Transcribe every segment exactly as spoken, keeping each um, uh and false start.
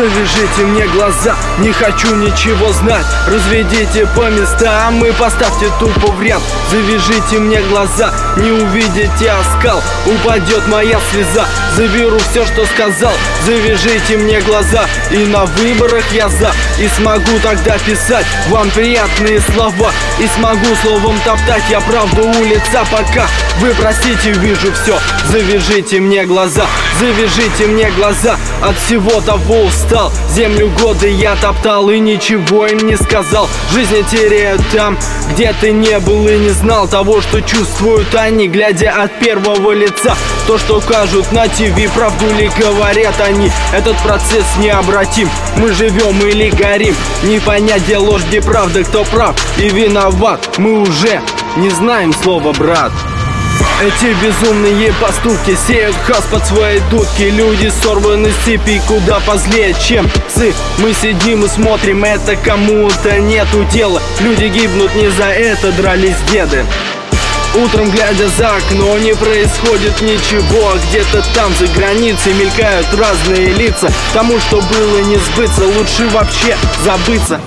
Завяжите мне глаза, не хочу ничего знать. Разведите по местам и поставьте тупо в ряд. Завяжите мне глаза, не увидите оскал. Упадет моя слеза, заберу все, что сказал. Завяжите мне глаза, и на выборах я за. И смогу тогда писать вам приятные слова. И смогу словом топтать я правду у лица. Пока вы простите, вижу все. Завяжите мне глаза, завяжите мне глаза. От всего того устал, землю годы я топтал и ничего им не сказал. Жизни теряют там, где ты не был и не знал того, что чувствуют они, глядя от первого лица. То, что кажут на ТВ, правду ли говорят они. Этот процесс необратим, мы живем или горим. Не понять, где ложь, где правда, кто прав и виноват. Мы уже не знаем слова «брат». Эти безумные поступки сеют хаос под свои дудки. Люди сорваны с цепи куда позлее, чем псы. Мы сидим и смотрим, это кому-то нету дела. Люди гибнут не за это, дрались деды. Утром, глядя за окно, не происходит ничего. А где-то там, за границей, мелькают разные лица. Тому, что было не сбыться, лучше вообще забыться.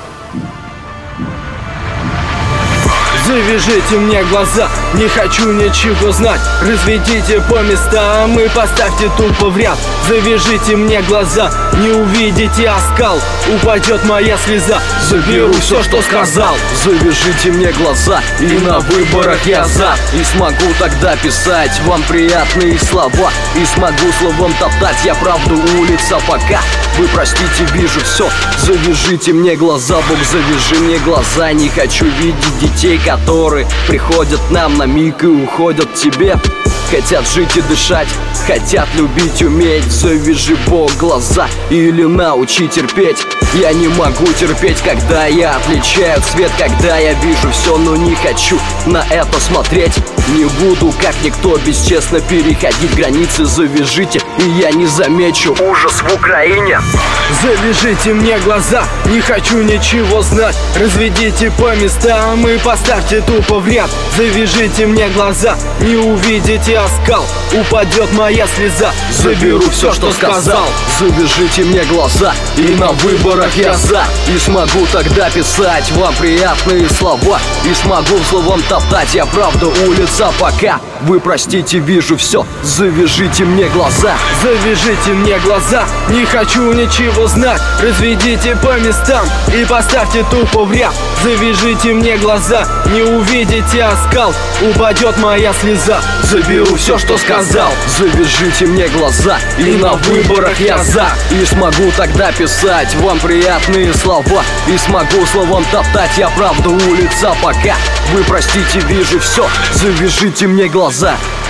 Завяжите мне глаза, не хочу ничего знать. Разведите по местам и поставьте тупо в ряд. Завяжите мне глаза, не увидите оскал. Упадет моя слеза, заберу все, что сказал. Завяжите мне глаза, и на выборах я за. И смогу тогда писать вам приятные слова. И смогу словом топтать я правду у лица. Пока вы простите, вижу все. Завяжите мне глаза, Бог, завяжи мне глаза. Не хочу видеть детей, которые приходят нам на миг и уходят к тебе. Хотят жить и дышать, хотят любить, уметь. Завяжи, Бог, глаза или научи терпеть. Я не могу терпеть, когда я отличаю цвет, когда я вижу все, но не хочу на это смотреть. Не буду, как никто, бесчестно переходить границы. Завяжите, и я не замечу ужас в Украине. Завяжите мне глаза, не хочу ничего знать. Разведите по местам и поставьте тупо в ряд. Завяжите мне глаза, не увидите оскал. Упадет моя слеза, заберу все, что сказал. Завяжите мне глаза, и на выборах я за. И смогу тогда писать вам приятные слова. И смогу словом топтать я правду у лица. Пока вы простите, вижу все. Завяжите мне глаза. Завяжите мне глаза, не хочу ничего знать. Разведите по местам и поставьте тупо в ряд. Завяжите мне глаза, не увидите оскал. Упадет моя слеза, заберу все, что сказал. Завяжите мне глаза, и на выборах я за. И смогу тогда писать вам приятные слова. И смогу словом топтать я правду у лица. Пока вы простите, вижу все. Завяжите мне глаза.